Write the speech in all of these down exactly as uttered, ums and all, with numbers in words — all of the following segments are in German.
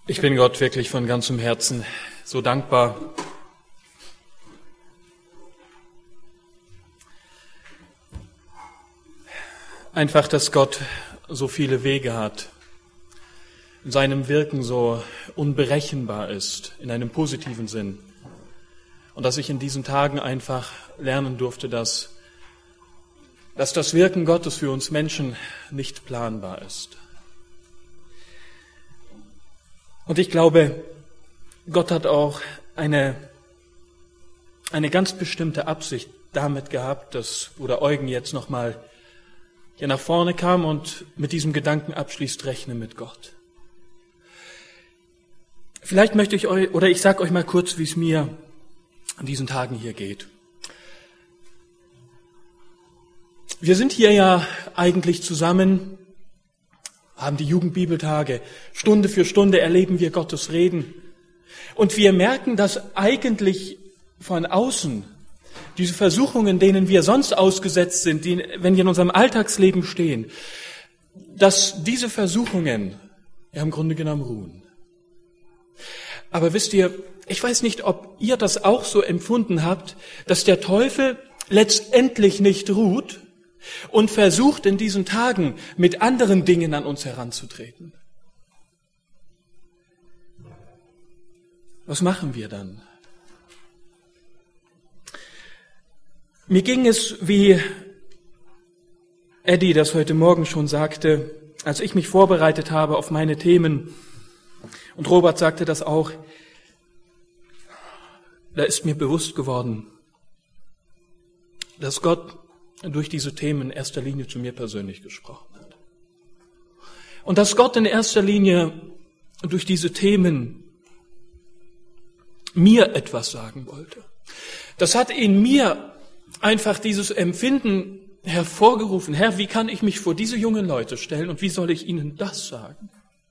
Ich bin Gott wirklich von ganzem Herzen so dankbar. Einfach, dass Gott so viele Wege hat, in seinem Wirken so unberechenbar ist, in einem positiven Sinn. Und dass ich in diesen Tagen einfach lernen durfte, dass, dass das Wirken Gottes für uns Menschen nicht planbar ist. Und ich glaube, Gott hat auch eine, eine ganz bestimmte Absicht damit gehabt, dass Bruder Eugen jetzt nochmal hier nach vorne kam und mit diesem Gedanken abschließt, rechne mit Gott. Vielleicht möchte ich euch, oder ich sage euch mal kurz, wie es mir an diesen Tagen hier geht. Wir sind hier ja eigentlich zusammen, haben die Jugendbibeltage. Stunde für Stunde erleben wir Gottes Reden. Und wir merken, dass eigentlich von außen diese Versuchungen, denen wir sonst ausgesetzt sind, die, wenn wir in unserem Alltagsleben stehen, dass diese Versuchungen ja im Grunde genommen ruhen. Aber wisst ihr, ich weiß nicht, ob ihr das auch so empfunden habt, dass der Teufel letztendlich nicht ruht und versucht in diesen Tagen mit anderen Dingen an uns heranzutreten. Was machen wir dann? Mir ging es, wie Eddie das heute Morgen schon sagte, als ich mich vorbereitet habe auf meine Themen, und Robert sagte das auch, da ist mir bewusst geworden, dass Gott durch diese Themen in erster Linie zu mir persönlich gesprochen hat. Und dass Gott in erster Linie durch diese Themen mir etwas sagen wollte. Das hat in mir einfach dieses Empfinden hervorgerufen. Herr, wie kann ich mich vor diese jungen Leute stellen und wie soll ich ihnen das sagen?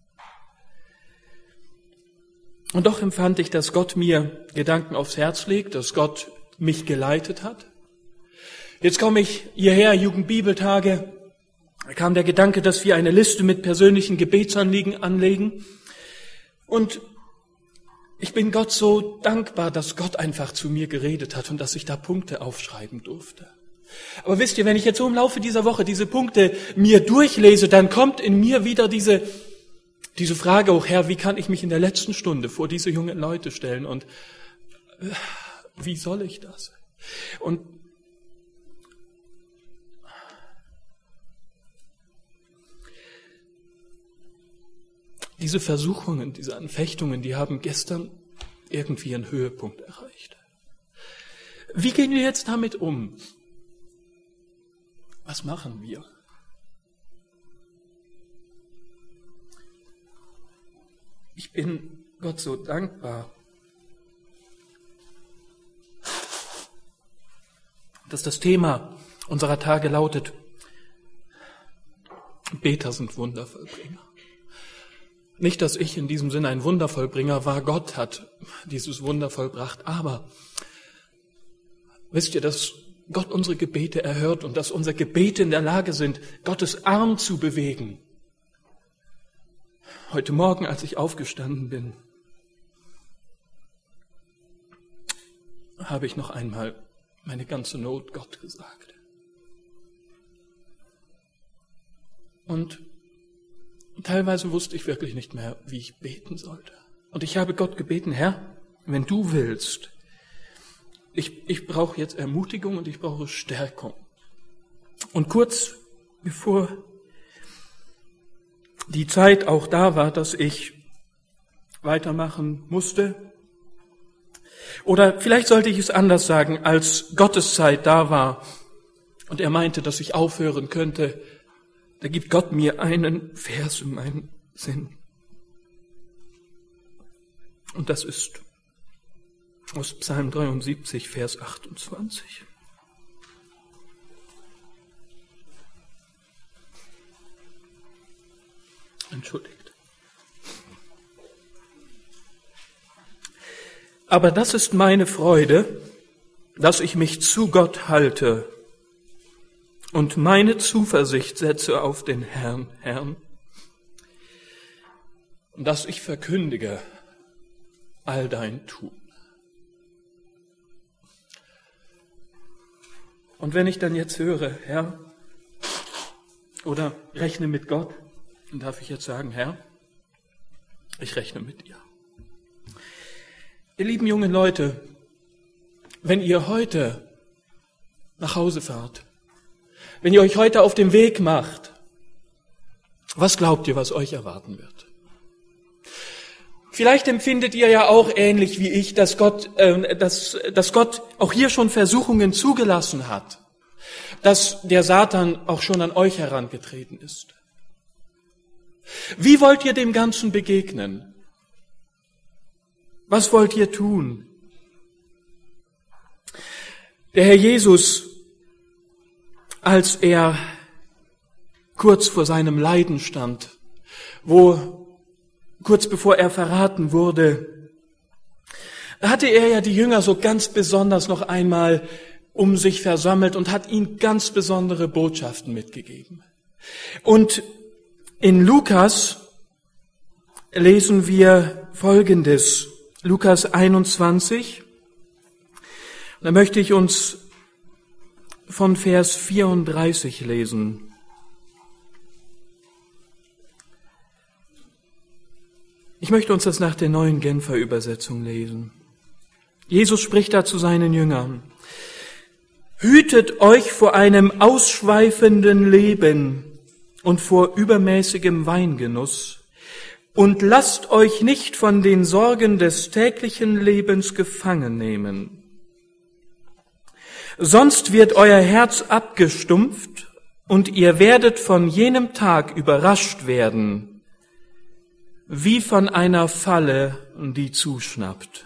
Und doch empfand ich, dass Gott mir Gedanken aufs Herz legt, dass Gott mich geleitet hat. Jetzt komme ich hierher, Jugendbibeltage, da kam der Gedanke, dass wir eine Liste mit persönlichen Gebetsanliegen anlegen. Und ich bin Gott so dankbar, dass Gott einfach zu mir geredet hat und dass ich da Punkte aufschreiben durfte. Aber wisst ihr, wenn ich jetzt so im Laufe dieser Woche diese Punkte mir durchlese, dann kommt in mir wieder diese, diese Frage, oh Herr, wie kann ich mich in der letzten Stunde vor diese jungen Leute stellen und äh, wie soll ich das? Und diese Versuchungen, diese Anfechtungen, die haben gestern irgendwie einen Höhepunkt erreicht. Wie gehen wir jetzt damit um? Was machen wir? Ich bin Gott so dankbar, dass das Thema unserer Tage lautet, Beter sind Wundervollbringer. Nicht, dass ich in diesem Sinne ein Wundervollbringer war, Gott hat dieses Wunder vollbracht, aber wisst ihr, dass Gott unsere Gebete erhört und dass unsere Gebete in der Lage sind, Gottes Arm zu bewegen. Heute Morgen, als ich aufgestanden bin, habe ich noch einmal meine ganze Not Gott gesagt. Und teilweise wusste ich wirklich nicht mehr, wie ich beten sollte. Und ich habe Gott gebeten, Herr, wenn du willst, ich, ich brauche jetzt Ermutigung und ich brauche Stärkung. Und kurz bevor die Zeit auch da war, dass ich weitermachen musste, oder vielleicht sollte ich es anders sagen, als Gottes Zeit da war und er meinte, dass ich aufhören könnte, da gibt Gott mir einen Vers in meinen Sinn. Und das ist aus Psalm dreiundsiebzig, Vers achtundzwanzig. Entschuldigt. Aber das ist meine Freude, dass ich mich zu Gott halte und meine Zuversicht setze auf den Herrn, Herrn. und dass ich verkündige all dein Tun. Und wenn ich dann jetzt höre, Herr, oder rechne mit Gott, dann darf ich jetzt sagen, Herr, ich rechne mit dir. Ihr lieben jungen Leute, wenn ihr heute nach Hause fahrt, wenn ihr euch heute auf den Weg macht, was glaubt ihr, was euch erwarten wird? Vielleicht empfindet ihr ja auch ähnlich wie ich, dass Gott, äh, dass, dass Gott auch hier schon Versuchungen zugelassen hat, dass der Satan auch schon an euch herangetreten ist. Wie wollt ihr dem Ganzen begegnen? Was wollt ihr tun? Der Herr Jesus, als er kurz vor seinem Leiden stand, wo kurz bevor er verraten wurde, hatte er ja die Jünger so ganz besonders noch einmal um sich versammelt und hat ihnen ganz besondere Botschaften mitgegeben. Und in Lukas lesen wir Folgendes, Lukas einundzwanzig, da möchte ich uns von Vers vierunddreißig lesen. Ich möchte uns das nach der neuen Genfer Übersetzung lesen. Jesus spricht da zu seinen Jüngern. Hütet euch vor einem ausschweifenden Leben und vor übermäßigem Weingenuss und lasst euch nicht von den Sorgen des täglichen Lebens gefangen nehmen. Sonst wird euer Herz abgestumpft und ihr werdet von jenem Tag überrascht werden, wie von einer Falle, die zuschnappt.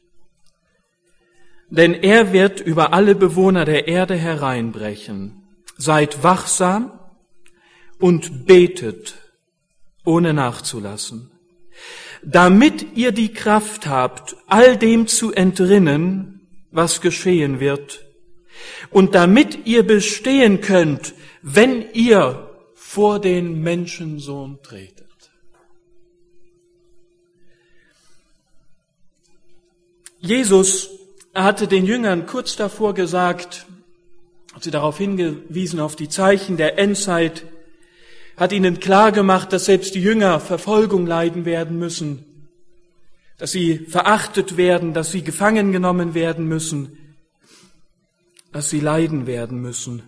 Denn er wird über alle Bewohner der Erde hereinbrechen. Seid wachsam und betet, ohne nachzulassen, damit ihr die Kraft habt, all dem zu entrinnen, was geschehen wird, und damit ihr bestehen könnt, wenn ihr vor den Menschensohn tretet. Jesus hatte den Jüngern kurz davor gesagt, hat sie darauf hingewiesen, auf die Zeichen der Endzeit, hat ihnen klargemacht, dass selbst die Jünger Verfolgung leiden werden müssen, dass sie verachtet werden, dass sie gefangen genommen werden müssen, dass sie leiden werden müssen.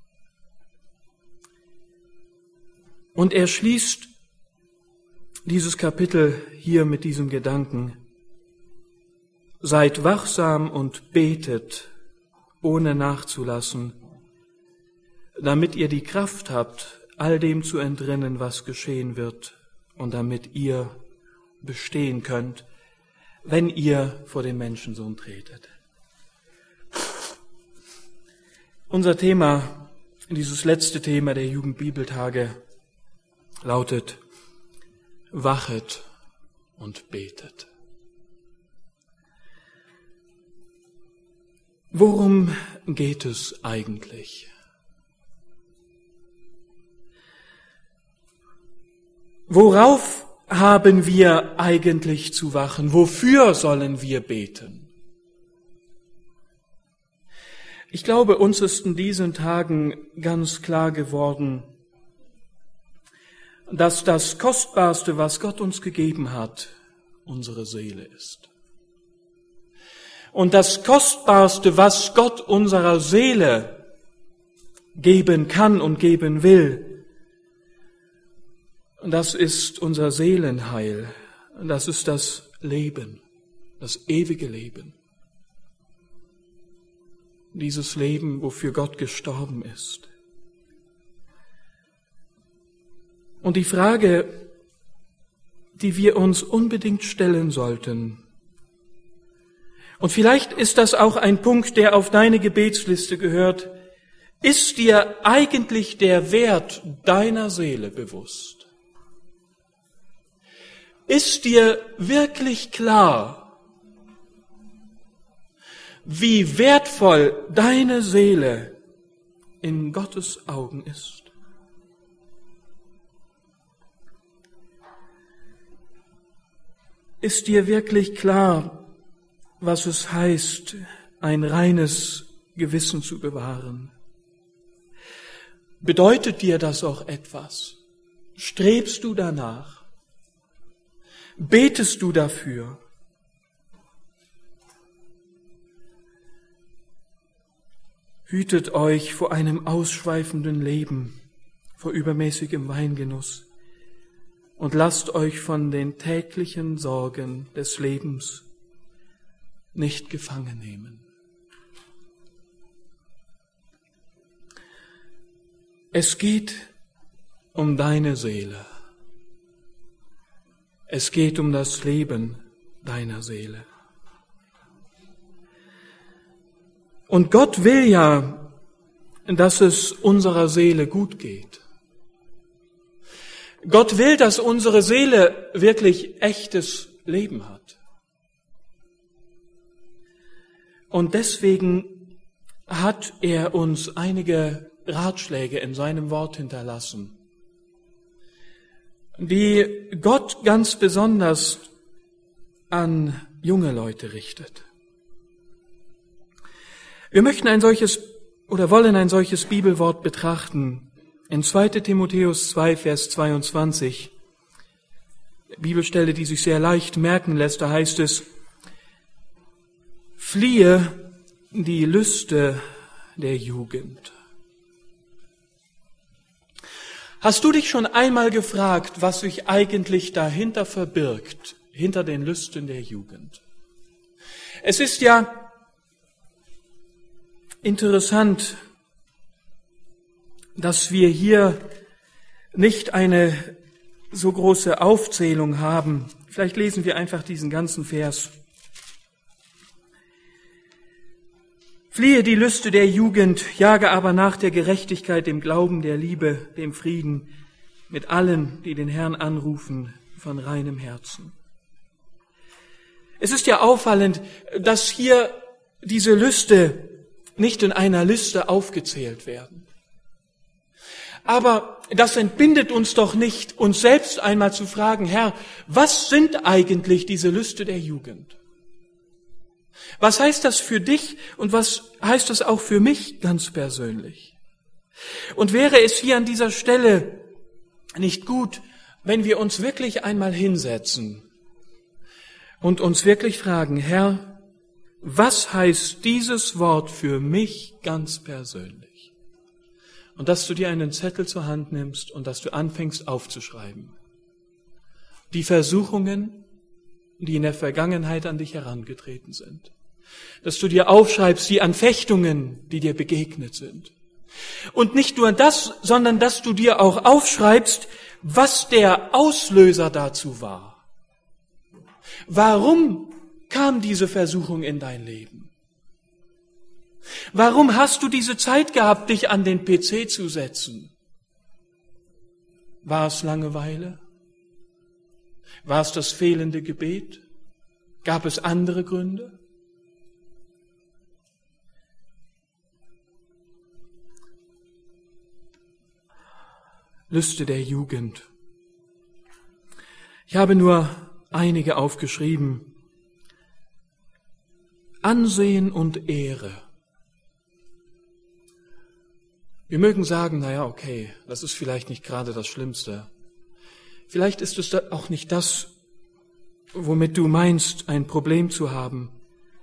Und er schließt dieses Kapitel hier mit diesem Gedanken: Seid wachsam und betet, ohne nachzulassen, damit ihr die Kraft habt, all dem zu entrinnen, was geschehen wird, und damit ihr bestehen könnt, wenn ihr vor den Menschensohn tretet. Unser Thema, dieses letzte Thema der Jugendbibeltage, lautet: Wachet und betet. Worum geht es eigentlich? Worauf haben wir eigentlich zu wachen? Wofür sollen wir beten? Ich glaube, uns ist in diesen Tagen ganz klar geworden, dass das Kostbarste, was Gott uns gegeben hat, unsere Seele ist. Und das Kostbarste, was Gott unserer Seele geben kann und geben will, das ist unser Seelenheil. Das ist das Leben, das ewige Leben. Dieses Leben, wofür Gott gestorben ist. Und die Frage, die wir uns unbedingt stellen sollten, und vielleicht ist das auch ein Punkt, der auf deine Gebetsliste gehört: Ist dir eigentlich der Wert deiner Seele bewusst? Ist dir wirklich klar, wie wertvoll deine Seele in Gottes Augen ist? ist dir wirklich klar, was es heißt, ein reines Gewissen zu bewahren? Bedeutet dir das auch etwas? Strebst du danach? Betest du dafür? Hütet euch vor einem ausschweifenden Leben, vor übermäßigem Weingenuss und lasst euch von den täglichen Sorgen des Lebens nicht gefangen nehmen. Es geht um deine Seele. Es geht um das Leben deiner Seele. Und Gott will ja, dass es unserer Seele gut geht. Gott will, dass unsere Seele wirklich echtes Leben hat. Und deswegen hat er uns einige Ratschläge in seinem Wort hinterlassen, die Gott ganz besonders an junge Leute richtet. Wir möchten ein solches oder wollen ein solches Bibelwort betrachten in zweiter Timotheus zwei, Vers zweiundzwanzig. Bibelstelle, die sich sehr leicht merken lässt, da heißt es: Fliehe die Lüste der Jugend. Hast du dich schon einmal gefragt, was sich eigentlich dahinter verbirgt, hinter den Lüsten der Jugend? Es ist ja interessant, dass wir hier nicht eine so große Aufzählung haben. Vielleicht lesen wir einfach diesen ganzen Vers. Fliehe die Lüste der Jugend, jage aber nach der Gerechtigkeit, dem Glauben, der Liebe, dem Frieden mit allen, die den Herrn anrufen, von reinem Herzen. Es ist ja auffallend, dass hier diese Lüste nicht in einer Liste aufgezählt werden. Aber das entbindet uns doch nicht, uns selbst einmal zu fragen: Herr, was sind eigentlich diese Lüste der Jugend? Was heißt das für dich und was heißt das auch für mich ganz persönlich? Und wäre es hier an dieser Stelle nicht gut, wenn wir uns wirklich einmal hinsetzen und uns wirklich fragen: Herr, was heißt dieses Wort für mich ganz persönlich? Und dass du dir einen Zettel zur Hand nimmst und dass du anfängst aufzuschreiben. Die Versuchungen, die in der Vergangenheit an dich herangetreten sind. Dass du dir aufschreibst die Anfechtungen, die dir begegnet sind. Und nicht nur das, sondern dass du dir auch aufschreibst, was der Auslöser dazu war. Warum kam diese Versuchung in dein Leben? Warum hast du diese Zeit gehabt, dich an den P C zu setzen? War es Langeweile? War es das fehlende Gebet? Gab es andere Gründe? Lüste der Jugend. Ich habe nur einige aufgeschrieben. Ansehen und Ehre. Wir mögen sagen, naja, okay, das ist vielleicht nicht gerade das Schlimmste. Vielleicht ist es auch nicht das, womit du meinst, ein Problem zu haben.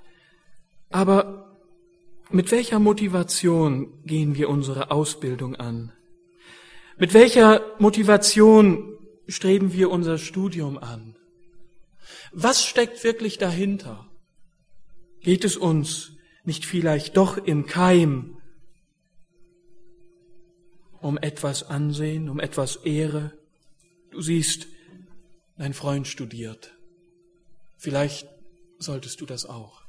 Aber mit welcher Motivation gehen wir unsere Ausbildung an? Mit welcher Motivation streben wir unser Studium an? Was steckt wirklich dahinter? Geht es uns nicht vielleicht doch im Keim um etwas Ansehen, um etwas Ehre? Du siehst, dein Freund studiert. Vielleicht solltest du das auch.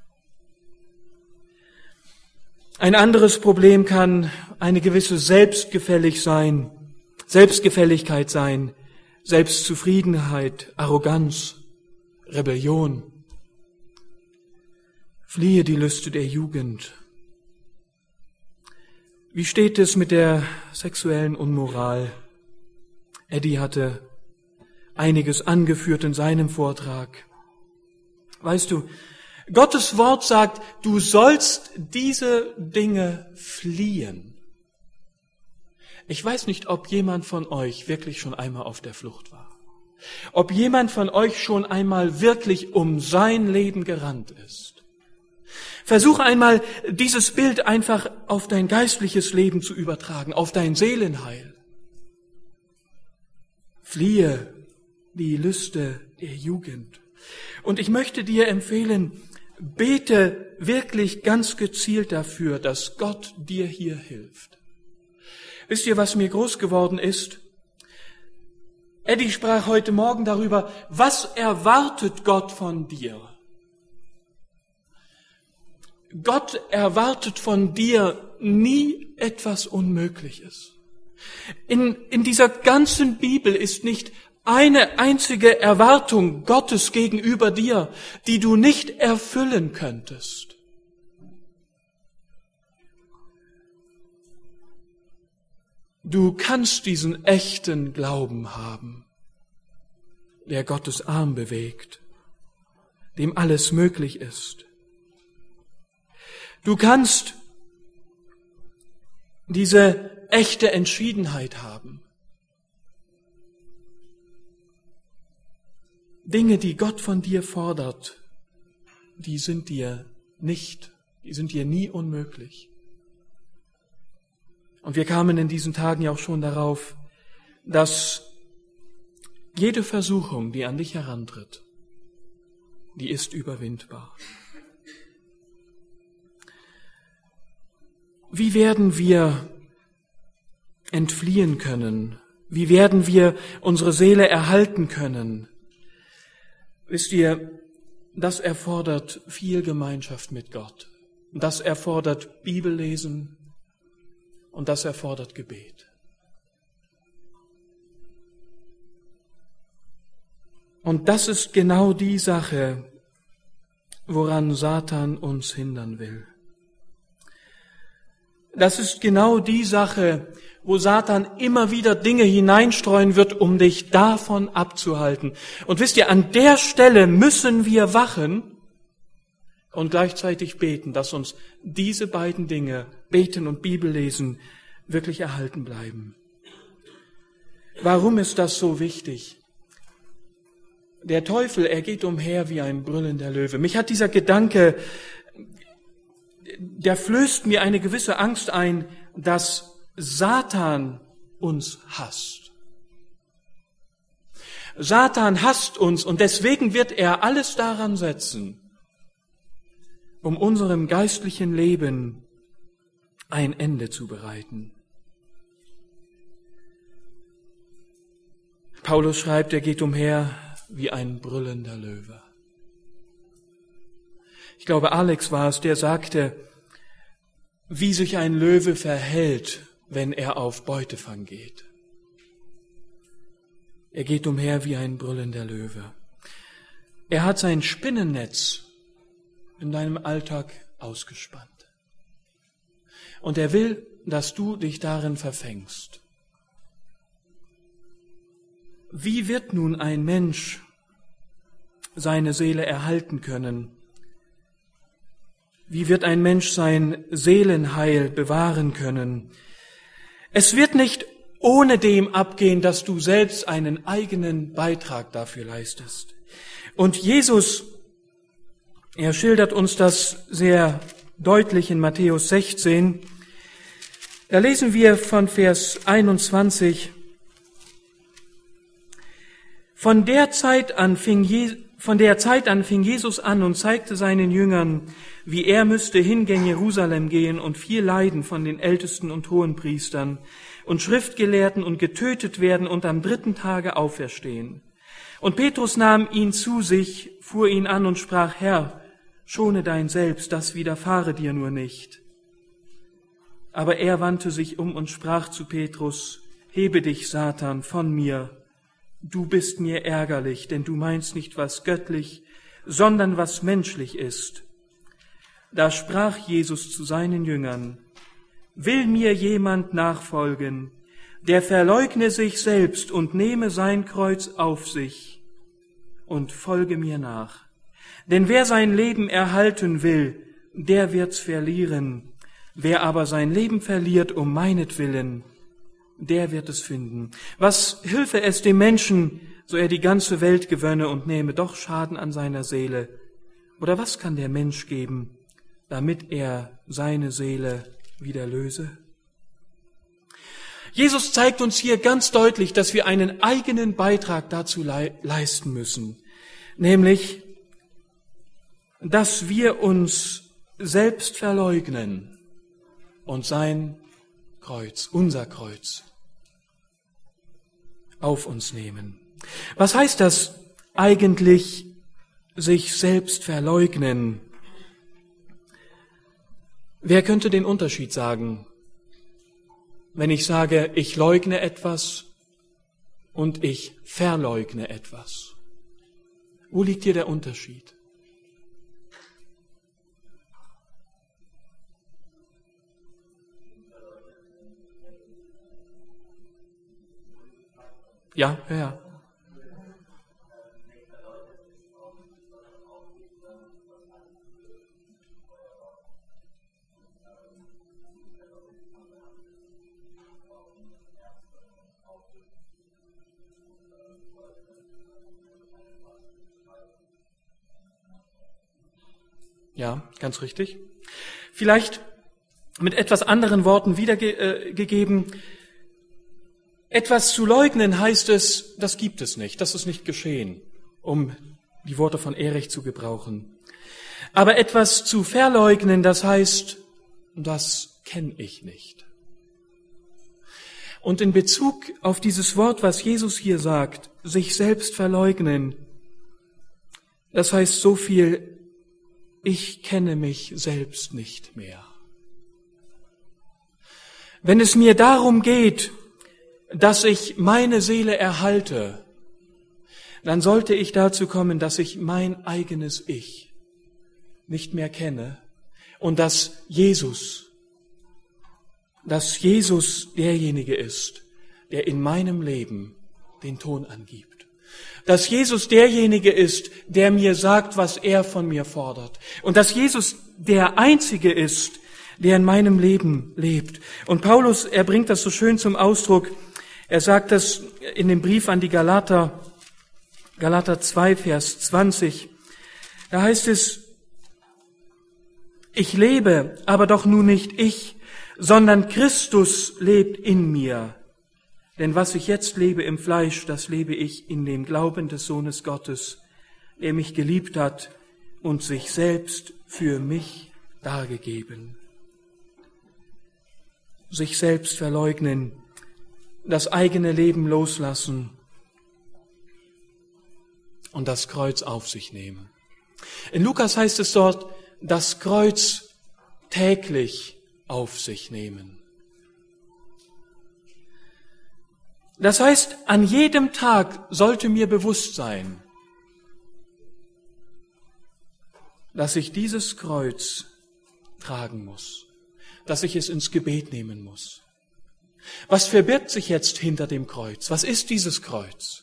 Ein anderes Problem kann eine gewisse Selbstgefällig sein, Selbstgefälligkeit sein, Selbstzufriedenheit, Arroganz, Rebellion. Fliehe die Lüste der Jugend. Wie steht es mit der sexuellen Unmoral? Eddie hatte einiges angeführt in seinem Vortrag. Weißt du, Gottes Wort sagt, du sollst diese Dinge fliehen. Ich weiß nicht, ob jemand von euch wirklich schon einmal auf der Flucht war. Ob jemand von euch schon einmal wirklich um sein Leben gerannt ist. Versuch einmal, dieses Bild einfach auf dein geistliches Leben zu übertragen, auf dein Seelenheil. Fliehe die Lüste der Jugend. Und ich möchte dir empfehlen, bete wirklich ganz gezielt dafür, dass Gott dir hier hilft. Wisst ihr, was mir groß geworden ist? Eddie sprach heute Morgen darüber, was erwartet Gott von dir? Gott erwartet von dir nie etwas Unmögliches. In, in dieser ganzen Bibel ist nicht eine einzige Erwartung Gottes gegenüber dir, die du nicht erfüllen könntest. Du kannst diesen echten Glauben haben, der Gottes Arm bewegt, dem alles möglich ist. Du kannst diese echte Entschiedenheit haben. Dinge, die Gott von dir fordert, die sind dir nicht, die sind dir nie unmöglich. Und wir kamen in diesen Tagen ja auch schon darauf, dass jede Versuchung, die an dich herantritt, die ist überwindbar. Wie werden wir entfliehen können? Wie werden wir unsere Seele erhalten können? Wisst ihr, das erfordert viel Gemeinschaft mit Gott. Das erfordert Bibellesen und das erfordert Gebet. Und das ist genau die Sache, woran Satan uns hindern will. Das ist genau die Sache, wo Satan immer wieder Dinge hineinstreuen wird, um dich davon abzuhalten. Und wisst ihr, an der Stelle müssen wir wachen und gleichzeitig beten, dass uns diese beiden Dinge, Beten und Bibellesen, wirklich erhalten bleiben. Warum ist das so wichtig? Der Teufel, er geht umher wie ein brüllender Löwe. Mich hat dieser Gedanke, der flößt mir eine gewisse Angst ein, dass Satan uns hasst. Satan hasst uns und deswegen wird er alles daran setzen, um unserem geistlichen Leben ein Ende zu bereiten. Paulus schreibt, er geht umher wie ein brüllender Löwe. Ich glaube, Alex war es, der sagte, wie sich ein Löwe verhält, wenn er auf Beutefang geht. Er geht umher wie ein brüllender Löwe. Er hat sein Spinnennetz in deinem Alltag ausgespannt. Und er will, dass du dich darin verfängst. Wie wird nun ein Mensch seine Seele erhalten können? Wie wird ein Mensch sein Seelenheil bewahren können? Es wird nicht ohne dem abgehen, dass du selbst einen eigenen Beitrag dafür leistest. Und Jesus, er schildert uns das sehr deutlich in Matthäus sechzehn. Da lesen wir von Vers einundzwanzig. Von der Zeit an fing Je- Von der Zeit an fing Jesus an und zeigte seinen Jüngern, wie er müsste hingehen Jerusalem gehen und viel leiden von den Ältesten und Hohenpriestern und Schriftgelehrten und getötet werden und am dritten Tage auferstehen. Und Petrus nahm ihn zu sich, fuhr ihn an und sprach, Herr, schone dein Selbst, das widerfahre dir nur nicht. Aber er wandte sich um und sprach zu Petrus, hebe dich, Satan, von mir. Du bist mir ärgerlich, denn du meinst nicht, was göttlich, sondern was menschlich ist. Da sprach Jesus zu seinen Jüngern, will mir jemand nachfolgen, der verleugne sich selbst und nehme sein Kreuz auf sich und folge mir nach. Denn wer sein Leben erhalten will, der wird's verlieren. Wer aber sein Leben verliert um meinetwillen, der wird es finden. Was hilfe es dem Menschen, so er die ganze Welt gewönne und nehme doch Schaden an seiner Seele? Oder was kann der Mensch geben, damit er seine Seele wieder löse? Jesus zeigt uns hier ganz deutlich, dass wir einen eigenen Beitrag dazu le- leisten müssen, nämlich, dass wir uns selbst verleugnen und sein Kreuz, unser Kreuz, auf uns nehmen. Was heißt das eigentlich, sich selbst verleugnen? Wer könnte den Unterschied sagen, wenn ich sage, ich leugne etwas und ich verleugne etwas? Wo liegt hier der Unterschied? Ja, ja, ja. Ja, ganz richtig. Vielleicht mit etwas anderen Worten wiedergegeben. Etwas zu leugnen heißt es, das gibt es nicht, das ist nicht geschehen, um die Worte von Erich zu gebrauchen. Aber etwas zu verleugnen, das heißt, das kenne ich nicht. Und in Bezug auf dieses Wort, was Jesus hier sagt, sich selbst verleugnen, das heißt so viel, ich kenne mich selbst nicht mehr. Wenn es mir darum geht, dass ich meine Seele erhalte, dann sollte ich dazu kommen, dass ich mein eigenes Ich nicht mehr kenne und dass Jesus, dass Jesus derjenige ist, der in meinem Leben den Ton angibt. Dass Jesus derjenige ist, der mir sagt, was er von mir fordert. Und dass Jesus der Einzige ist, der in meinem Leben lebt. Und Paulus, er bringt das so schön zum Ausdruck. Er sagt das in dem Brief an die Galater, Galater zwei, Vers zwanzig. Da heißt es, ich lebe, aber doch nun nicht ich, sondern Christus lebt in mir. Denn was ich jetzt lebe im Fleisch, das lebe ich in dem Glauben des Sohnes Gottes, der mich geliebt hat und sich selbst für mich dargegeben. Sich selbst verleugnen, das eigene Leben loslassen und das Kreuz auf sich nehmen. In Lukas heißt es dort, das Kreuz täglich auf sich nehmen. Das heißt, an jedem Tag sollte mir bewusst sein, dass ich dieses Kreuz tragen muss, dass ich es ins Gebet nehmen muss. Was verbirgt sich jetzt hinter dem Kreuz? Was ist dieses Kreuz?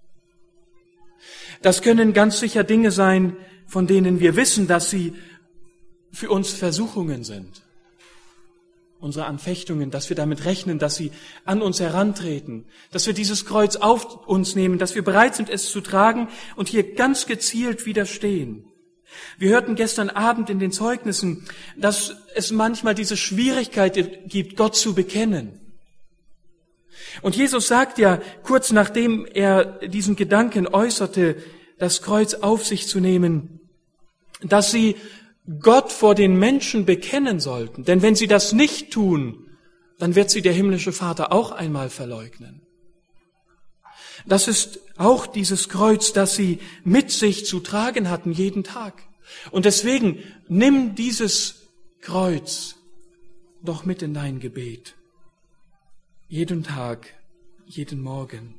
Das können ganz sicher Dinge sein, von denen wir wissen, dass sie für uns Versuchungen sind. Unsere Anfechtungen, dass wir damit rechnen, dass sie an uns herantreten, dass wir dieses Kreuz auf uns nehmen, dass wir bereit sind, es zu tragen und hier ganz gezielt widerstehen. Wir hörten gestern Abend in den Zeugnissen, dass es manchmal diese Schwierigkeit gibt, Gott zu bekennen. Und Jesus sagt ja, kurz nachdem er diesen Gedanken äußerte, das Kreuz auf sich zu nehmen, dass sie Gott vor den Menschen bekennen sollten. Denn wenn sie das nicht tun, dann wird sie der himmlische Vater auch einmal verleugnen. Das ist auch dieses Kreuz, das sie mit sich zu tragen hatten jeden Tag. Und deswegen nimm dieses Kreuz doch mit in dein Gebet. Jeden Tag, jeden Morgen.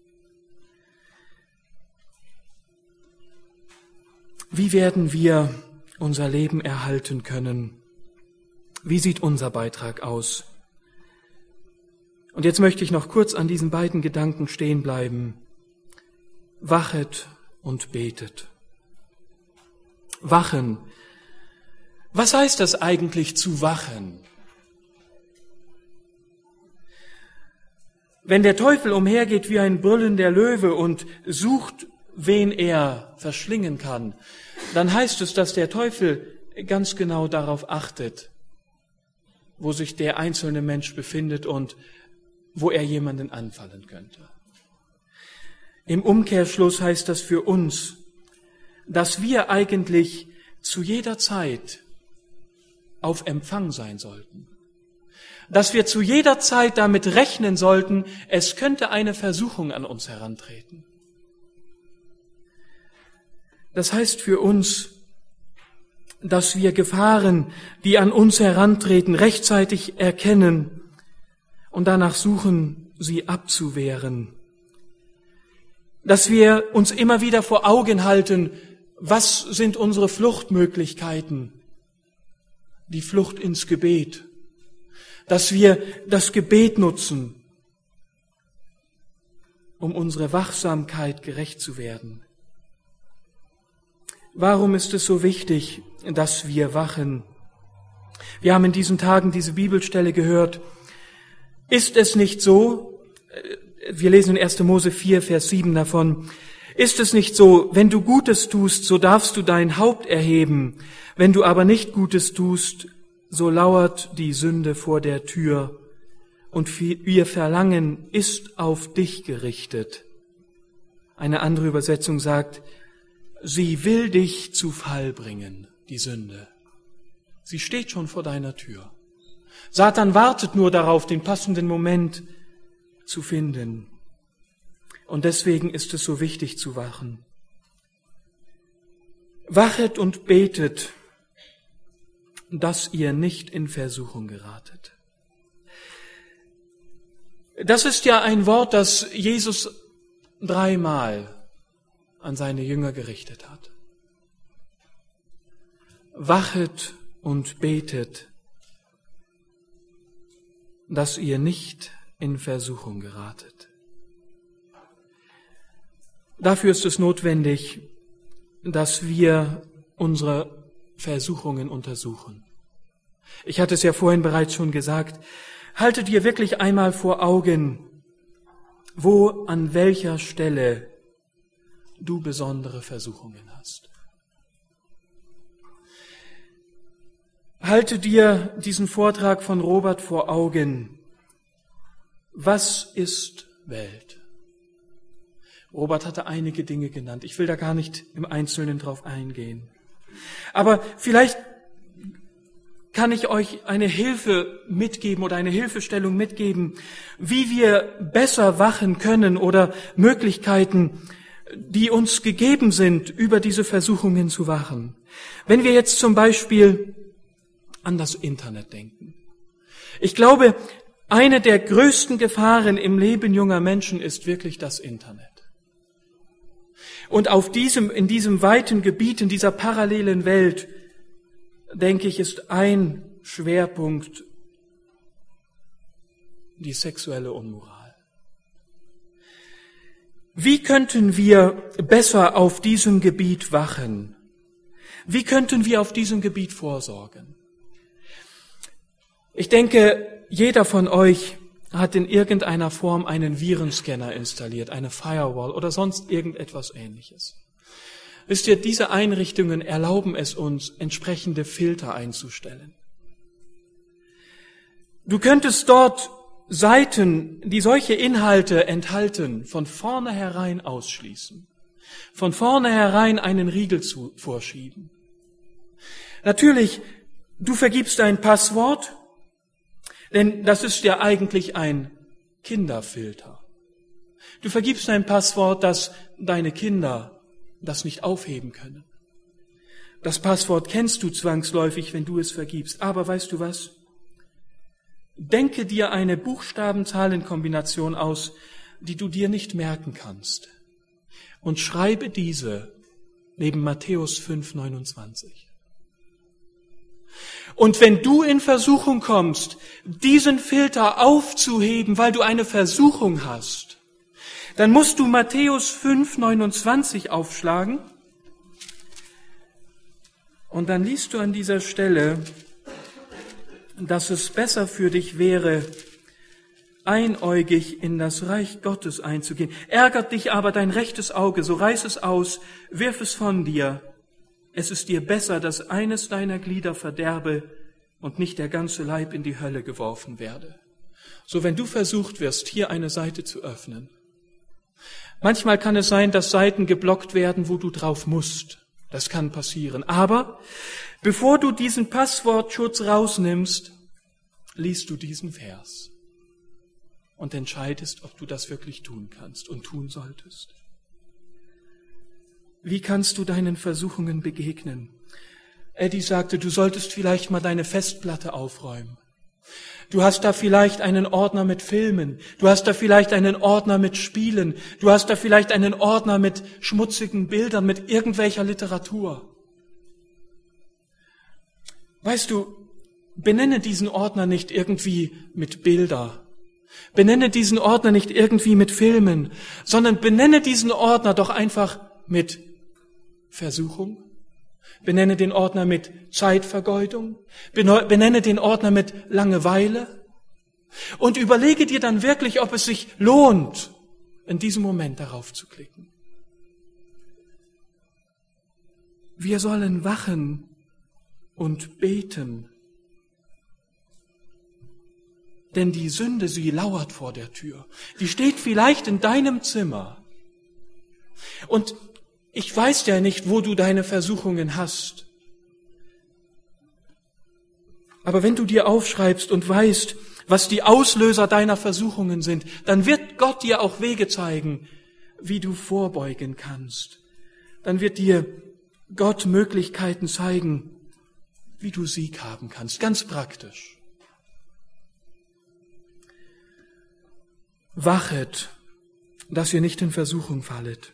Wie werden wir unser Leben erhalten können? Wie sieht unser Beitrag aus? Und jetzt möchte ich noch kurz an diesen beiden Gedanken stehen bleiben. Wachet und betet. Wachen. Was heißt das eigentlich zu wachen? Wenn der Teufel umhergeht wie ein brüllender Löwe und sucht, wen er verschlingen kann, dann heißt es, dass der Teufel ganz genau darauf achtet, wo sich der einzelne Mensch befindet und wo er jemanden anfallen könnte. Im Umkehrschluss heißt das für uns, dass wir eigentlich zu jeder Zeit auf Empfang sein sollten. Dass wir zu jeder Zeit damit rechnen sollten, es könnte eine Versuchung an uns herantreten. Das heißt für uns, dass wir Gefahren, die an uns herantreten, rechtzeitig erkennen und danach suchen, sie abzuwehren. Dass wir uns immer wieder vor Augen halten, was sind unsere Fluchtmöglichkeiten? Die Flucht ins Gebet. Dass wir das Gebet nutzen, um unsere Wachsamkeit gerecht zu werden. Warum ist es so wichtig, dass wir wachen? Wir haben in diesen Tagen diese Bibelstelle gehört. Ist es nicht so, wir lesen in erster Mose vier, Vers sieben davon, ist es nicht so, wenn du Gutes tust, so darfst du dein Haupt erheben, wenn du aber nicht Gutes tust, so lauert die Sünde vor der Tür und ihr Verlangen ist auf dich gerichtet. Eine andere Übersetzung sagt, sie will dich zu Fall bringen, die Sünde. Sie steht schon vor deiner Tür. Satan wartet nur darauf, den passenden Moment zu finden. Und deswegen ist es so wichtig zu wachen. Wachet und betet, dass ihr nicht in Versuchung geratet. Das ist ja ein Wort, das Jesus dreimal an seine Jünger gerichtet hat. Wachet und betet, dass ihr nicht in Versuchung geratet. Dafür ist es notwendig, dass wir unsere Versuchungen untersuchen. Ich hatte es ja vorhin bereits schon gesagt, haltet dir wirklich einmal vor Augen, wo an welcher Stelle du besondere Versuchungen hast. Halte dir diesen Vortrag von Robert vor Augen. Was ist Welt? Robert hatte einige Dinge genannt. Ich will da gar nicht im Einzelnen drauf eingehen. Aber vielleicht kann ich euch eine Hilfe mitgeben oder eine Hilfestellung mitgeben, wie wir besser wachen können oder Möglichkeiten, die uns gegeben sind, über diese Versuchungen zu wachen. Wenn wir jetzt zum Beispiel an das Internet denken. Ich glaube, eine der größten Gefahren im Leben junger Menschen ist wirklich das Internet. Und auf diesem, in diesem weiten Gebiet, in dieser parallelen Welt, denke ich, ist ein Schwerpunkt die sexuelle Unmoral. Wie könnten wir besser auf diesem Gebiet wachen? Wie könnten wir auf diesem Gebiet vorsorgen? Ich denke, jeder von euch hat in irgendeiner Form einen Virenscanner installiert, eine Firewall oder sonst irgendetwas Ähnliches. Wisst ihr, diese Einrichtungen erlauben es uns, entsprechende Filter einzustellen. Du könntest dort Seiten, die solche Inhalte enthalten, von vornherein ausschließen, von vornherein einen Riegel zu, vorschieben. Natürlich, du vergibst ein Passwort, denn das ist ja eigentlich ein Kinderfilter. Du vergibst ein Passwort, dass deine Kinder das nicht aufheben können. Das Passwort kennst du zwangsläufig, wenn du es vergibst. Aber weißt du was? Denke dir eine Buchstaben-Zahlen-Kombination aus, die du dir nicht merken kannst. Und schreibe diese neben Matthäus fünf, neunundzwanzig. Und wenn du in Versuchung kommst, diesen Filter aufzuheben, weil du eine Versuchung hast, dann musst du Matthäus fünf, neunundzwanzig aufschlagen. Und dann liest du an dieser Stelle, dass es besser für dich wäre, einäugig in das Reich Gottes einzugehen. Ärgert dich aber dein rechtes Auge, so reiß es aus, wirf es von dir. Es ist dir besser, dass eines deiner Glieder verderbe und nicht der ganze Leib in die Hölle geworfen werde. So, wenn du versucht wirst, hier eine Seite zu öffnen. Manchmal kann es sein, dass Seiten geblockt werden, wo du drauf musst. Das kann passieren. Aber bevor du diesen Passwortschutz rausnimmst, liest du diesen Vers und entscheidest, ob du das wirklich tun kannst und tun solltest. Wie kannst du deinen Versuchungen begegnen? Eddie sagte, du solltest vielleicht mal deine Festplatte aufräumen. Du hast da vielleicht einen Ordner mit Filmen, du hast da vielleicht einen Ordner mit Spielen, du hast da vielleicht einen Ordner mit schmutzigen Bildern, mit irgendwelcher Literatur. Weißt du, benenne diesen Ordner nicht irgendwie mit Bilder. Benenne diesen Ordner nicht irgendwie mit Filmen, sondern benenne diesen Ordner doch einfach mit Versuchung. Benenne den Ordner mit Zeitvergeudung. Benenne den Ordner mit Langeweile. Und überlege dir dann wirklich, ob es sich lohnt, in diesem Moment darauf zu klicken. Wir sollen wachen und beten. Denn die Sünde, sie lauert vor der Tür. Die steht vielleicht in deinem Zimmer. Und ich weiß ja nicht, wo du deine Versuchungen hast. Aber wenn du dir aufschreibst und weißt, was die Auslöser deiner Versuchungen sind, dann wird Gott dir auch Wege zeigen, wie du vorbeugen kannst. Dann wird dir Gott Möglichkeiten zeigen, wie du Sieg haben kannst, ganz praktisch. Wachet, dass ihr nicht in Versuchung fallet.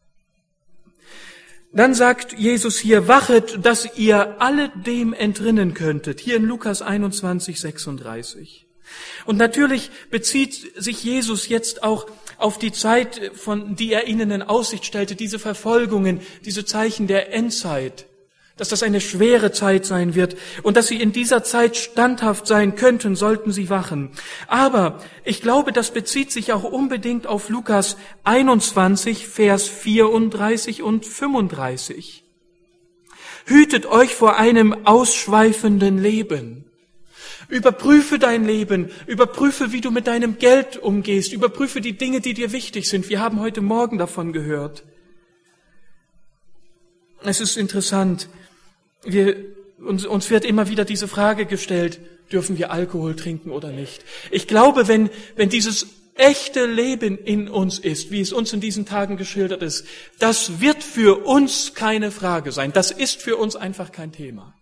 Dann sagt Jesus hier, wachet, dass ihr alledem entrinnen könntet. Hier in Lukas einundzwanzig, sechsunddreißig. Und natürlich bezieht sich Jesus jetzt auch auf die Zeit, von die er ihnen in Aussicht stellte, diese Verfolgungen, diese Zeichen der Endzeit, dass das eine schwere Zeit sein wird und dass sie in dieser Zeit standhaft sein könnten, sollten sie wachen. Aber ich glaube, das bezieht sich auch unbedingt auf Lukas einundzwanzig, Vers vierunddreißig und fünfunddreißig. Hütet euch vor einem ausschweifenden Leben. Überprüfe dein Leben, überprüfe, wie du mit deinem Geld umgehst, überprüfe die Dinge, die dir wichtig sind. Wir haben heute Morgen davon gehört. Es ist interessant, wir, uns, uns wird immer wieder diese Frage gestellt, dürfen wir Alkohol trinken oder nicht? Ich glaube, wenn, wenn dieses echte Leben in uns ist, wie es uns in diesen Tagen geschildert ist, das wird für uns keine Frage sein. Das ist für uns einfach kein Thema.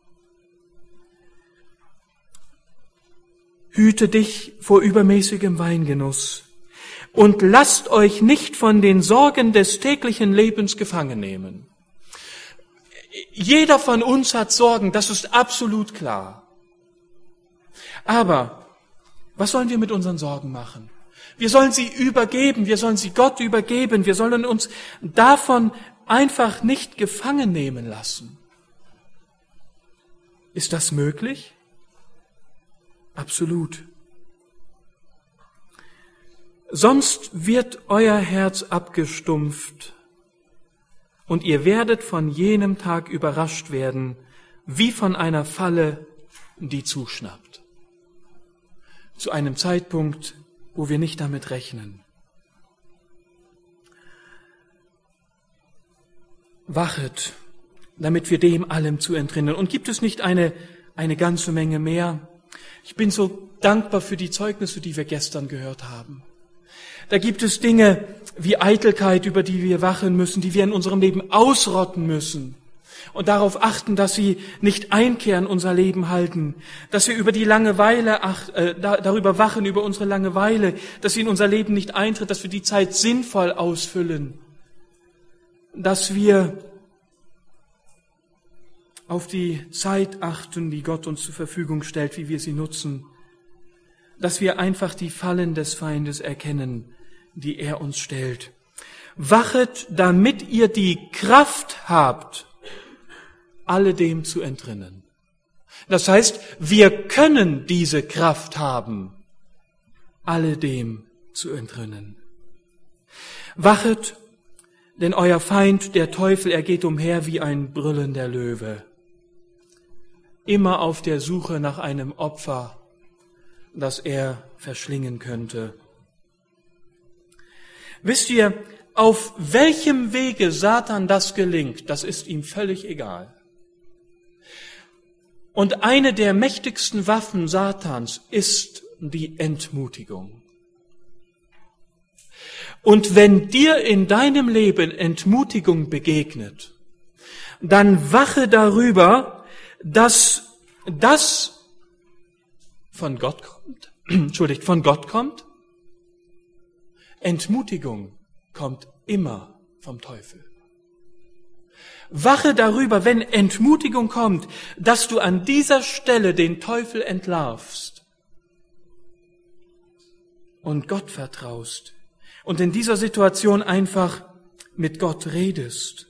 Hüte dich vor übermäßigem Weingenuss und lasst euch nicht von den Sorgen des täglichen Lebens gefangen nehmen. Jeder von uns hat Sorgen, das ist absolut klar. Aber was sollen wir mit unseren Sorgen machen? Wir sollen sie übergeben, wir sollen sie Gott übergeben, wir sollen uns davon einfach nicht gefangen nehmen lassen. Ist das möglich? Absolut. Sonst wird euer Herz abgestumpft und ihr werdet von jenem Tag überrascht werden, wie von einer Falle, die zuschnappt. Zu einem Zeitpunkt, wo wir nicht damit rechnen. Wachet, damit wir dem allem zu entrinnen. Und gibt es nicht eine, eine ganze Menge mehr? Ich bin so dankbar für die Zeugnisse, die wir gestern gehört haben. Da gibt es Dinge wie Eitelkeit, über die wir wachen müssen, die wir in unserem Leben ausrotten müssen und darauf achten, dass sie nicht Einkehr in unser Leben halten, dass wir über die Langeweile ach, äh, da, darüber wachen, über unsere Langeweile, dass sie in unser Leben nicht eintritt, dass wir die Zeit sinnvoll ausfüllen, dass wir auf die Zeit achten, die Gott uns zur Verfügung stellt, wie wir sie nutzen, dass wir einfach die Fallen des Feindes erkennen, die er uns stellt. Wachet, damit ihr die Kraft habt, alledem zu entrinnen. Das heißt, wir können diese Kraft haben, alledem zu entrinnen. Wachet, denn euer Feind, der Teufel, er geht umher wie ein brüllender Löwe, immer auf der Suche nach einem Opfer, das er verschlingen könnte. Wisst ihr, auf welchem Wege Satan das gelingt, das ist ihm völlig egal. Und eine der mächtigsten Waffen Satans ist die Entmutigung. Und wenn dir in deinem Leben Entmutigung begegnet, dann wache darüber, dass das von Gott kommt, entschuldigt, von Gott kommt. Entmutigung kommt immer vom Teufel. Wache darüber, wenn Entmutigung kommt, dass du an dieser Stelle den Teufel entlarvst und Gott vertraust und in dieser Situation einfach mit Gott redest.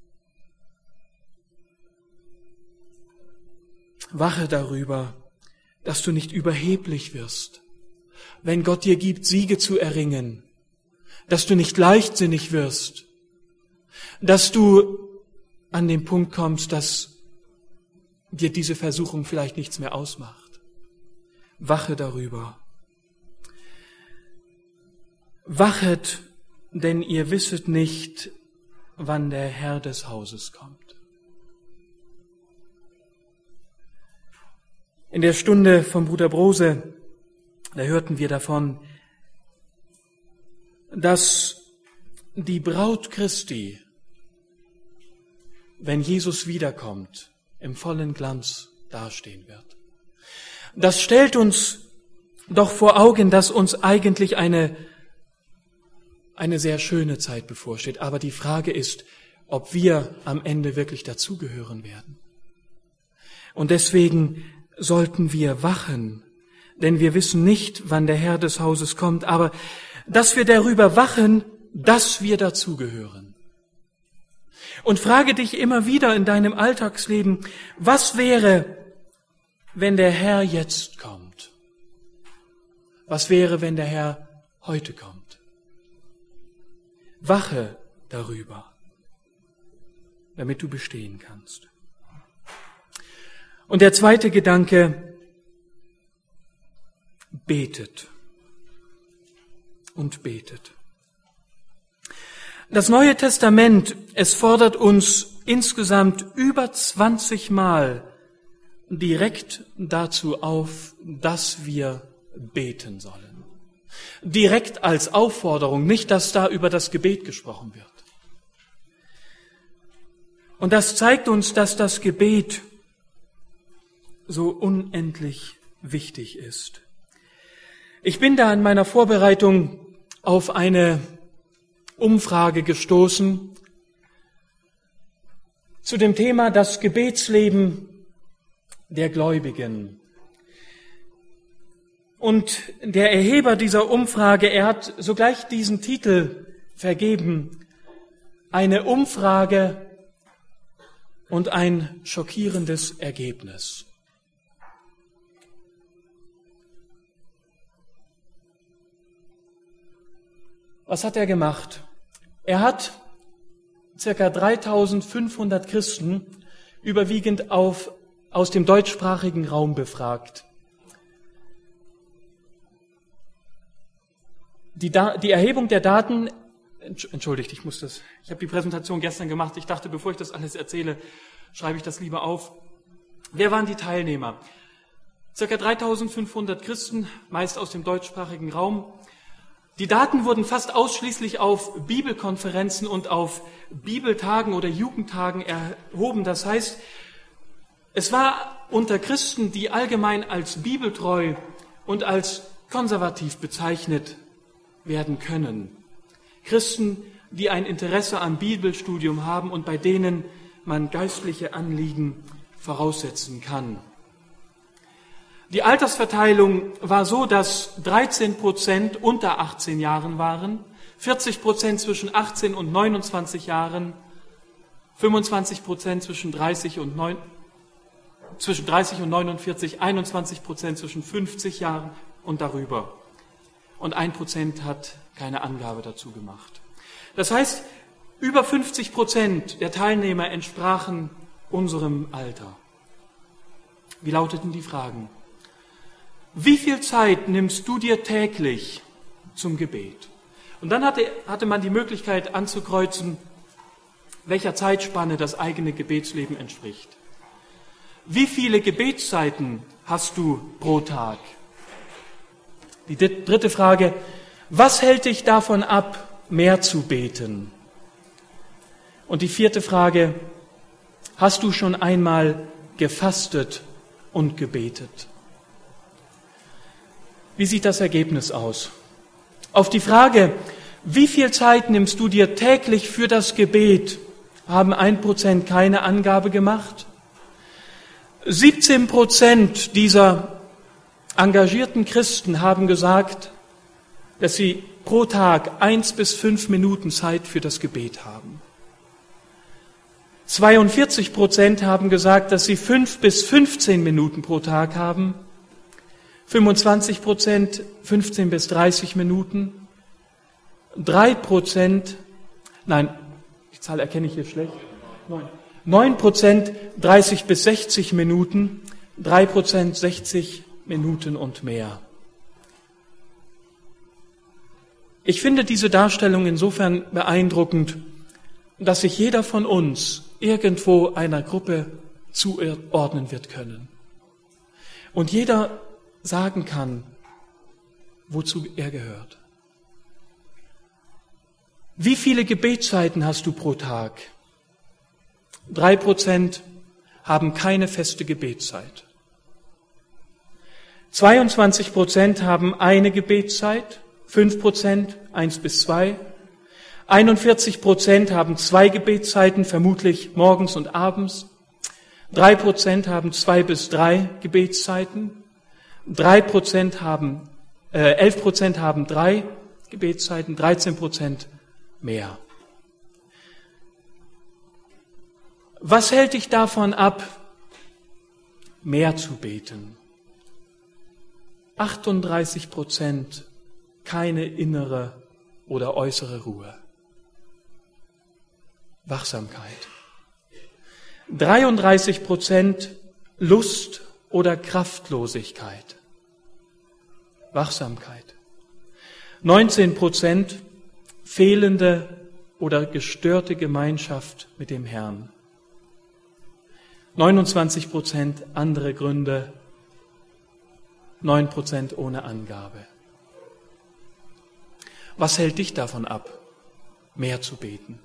Wache darüber, dass du nicht überheblich wirst, wenn Gott dir gibt, Siege zu erringen, dass du nicht leichtsinnig wirst, dass du an den Punkt kommst, dass dir diese Versuchung vielleicht nichts mehr ausmacht. Wache darüber. Wachet, denn ihr wisset nicht, wann der Herr des Hauses kommt. In der Stunde von Bruder Brose, da hörten wir davon, dass die Braut Christi, wenn Jesus wiederkommt, im vollen Glanz dastehen wird. Das stellt uns doch vor Augen, dass uns eigentlich eine, eine sehr schöne Zeit bevorsteht. Aber die Frage ist, ob wir am Ende wirklich dazugehören werden. Und deswegen sollten wir wachen, denn wir wissen nicht, wann der Herr des Hauses kommt, aber dass wir darüber wachen, dass wir dazugehören. Und frage dich immer wieder in deinem Alltagsleben, was wäre, wenn der Herr jetzt kommt? Was wäre, wenn der Herr heute kommt? Wache darüber, damit du bestehen kannst. Und der zweite Gedanke, betet und betet. Das Neue Testament, es fordert uns insgesamt über zwanzig Mal direkt dazu auf, dass wir beten sollen. Direkt als Aufforderung, nicht, dass da über das Gebet gesprochen wird. Und das zeigt uns, dass das Gebet so unendlich wichtig ist. Ich bin da in meiner Vorbereitung auf eine Umfrage gestoßen zu dem Thema das Gebetsleben der Gläubigen. Und der Erheber dieser Umfrage, er hat sogleich diesen Titel vergeben: Eine Umfrage und ein schockierendes Ergebnis. Was hat er gemacht? Er hat circa dreitausendfünfhundert Christen, überwiegend auf, aus dem deutschsprachigen Raum, befragt. Die, da, die Erhebung der Daten, entschuldigt, ich muss das, ich habe die Präsentation gestern gemacht, ich dachte, bevor ich das alles erzähle, schreibe ich das lieber auf. Wer waren die Teilnehmer? Circa dreitausendfünfhundert Christen, meist aus dem deutschsprachigen Raum. Die Daten wurden fast ausschließlich auf Bibelkonferenzen und auf Bibeltagen oder Jugendtagen erhoben. Das heißt, es war unter Christen, die allgemein als bibeltreu und als konservativ bezeichnet werden können. Christen, die ein Interesse am Bibelstudium haben und bei denen man geistliche Anliegen voraussetzen kann. Die Altersverteilung war so, dass dreizehn Prozent unter achtzehn Jahren waren, vierzig Prozent zwischen achtzehn und neunundzwanzig Jahren, fünfundzwanzig Prozent zwischen dreißig und neun, zwischen dreißig und neunundvierzig, einundzwanzig Prozent zwischen fünfzig Jahren und darüber. Und ein Prozent hat keine Angabe dazu gemacht. Das heißt, über fünfzig Prozent der Teilnehmer entsprachen unserem Alter. Wie lauteten die Fragen? Wie viel Zeit nimmst du dir täglich zum Gebet? Und dann hatte, hatte man die Möglichkeit anzukreuzen, welcher Zeitspanne das eigene Gebetsleben entspricht. Wie viele Gebetszeiten hast du pro Tag? Die dritte Frage, was hält dich davon ab, mehr zu beten? Und die vierte Frage, hast du schon einmal gefastet und gebetet? Wie sieht das Ergebnis aus? Auf die Frage, wie viel Zeit nimmst du dir täglich für das Gebet, haben ein Prozent keine Angabe gemacht. siebzehn Prozent dieser engagierten Christen haben gesagt, dass sie pro Tag eins bis fünf Minuten Zeit für das Gebet haben. zweiundvierzig Prozent haben gesagt, dass sie fünf bis fünfzehn Minuten pro Tag haben. fünfundzwanzig Prozent fünfzehn bis dreißig Minuten. drei Prozent, nein, die Zahl erkenne ich hier schlecht. neun Prozent dreißig bis sechzig Minuten. drei Prozent sechzig Minuten und mehr. Ich finde diese Darstellung insofern beeindruckend, dass sich jeder von uns irgendwo einer Gruppe zuordnen wird können. Und jeder sagen kann, wozu er gehört. Wie viele Gebetszeiten hast du pro Tag? Drei Prozent haben keine feste Gebetszeit. zweiundzwanzig Prozent haben eine Gebetszeit, fünf Prozent eins bis zwei. einundvierzig Prozent haben zwei Gebetszeiten, vermutlich morgens und abends. drei Prozent haben zwei bis drei Gebetszeiten. drei Prozent haben, äh, elf Prozent haben drei Gebetszeiten, dreizehn Prozent mehr. Was hält dich davon ab, mehr zu beten? achtunddreißig Prozent keine innere oder äußere Ruhe. Wachsamkeit. dreiunddreißig Prozent Lust oder Kraftlosigkeit. Wachsamkeit. neunzehn Prozent fehlende oder gestörte Gemeinschaft mit dem Herrn. neunundzwanzig Prozent andere Gründe, neun Prozent ohne Angabe. Was hält dich davon ab, mehr zu beten?